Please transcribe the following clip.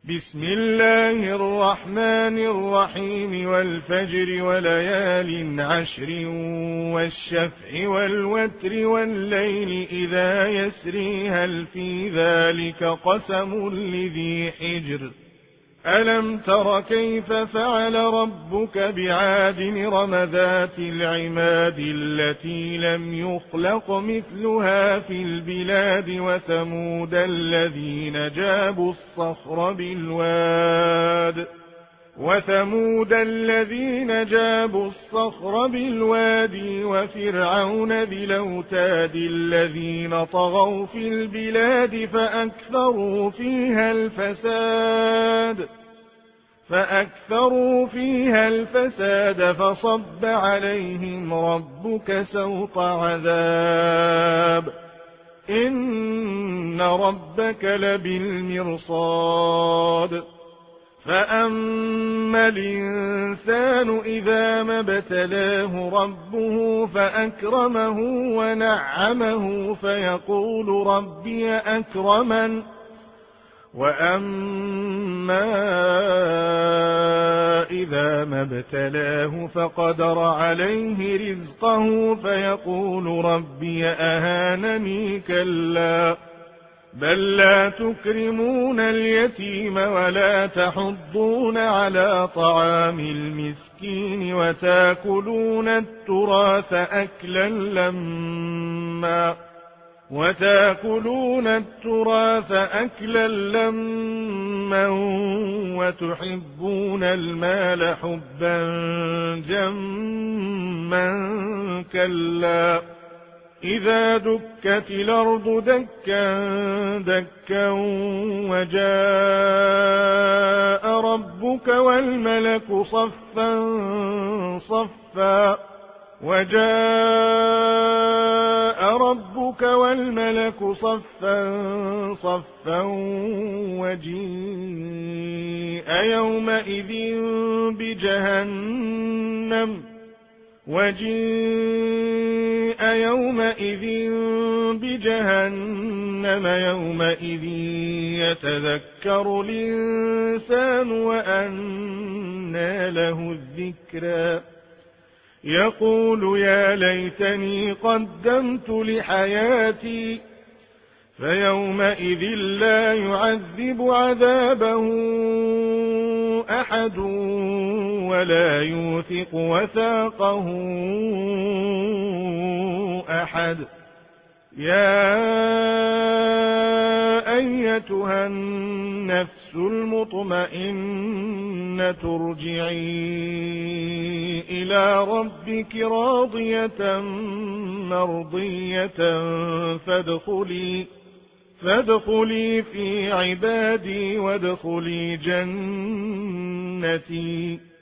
بسم الله الرحمن الرحيم والفجر وليال عشر والشفع والوتر والليل إذا يسري هل في ذلك قسم لذي حجر ألم تر كيف فعل ربك بعاد إرم ذات العماد التي لم يخلق مثلها في البلاد وثمود الذين جابوا الصخر بالواد وفرعون ذي الأوتاد الذين طغوا في البلاد فأكثروا فيها الفساد فصب عليهم ربك سوط عذاب إن ربك لبالمرصاد فأما الإنسان إذا ما ابتلاه ربه فأكرمه ونعمه فيقول ربي أكرمن وأما إذا ما ابتلاه فقدر عليه رزقه فيقول ربي أهانني كلا بل لا تكرمون اليتيم ولا تحضون على طعام المسكين وتأكلون التراث أكلا لما وتحبون المال حبا جما كلا إذا دكت الأرض دكا دكا وجاء ربك والملك صفا صفا وجيء يومئذ بجهنم يومئذ يتذكر الإنسان وأنى له الذكرى يقول يا ليتني قدمت لحياتي فيومئذ لا يعذب عذابه أحد ولا يوثق وثاقه أحد يا أيتها النفس المطمئنة ارجعي إلى ربك راضية مرضية فادخلي في عبادي وادخلي جنتي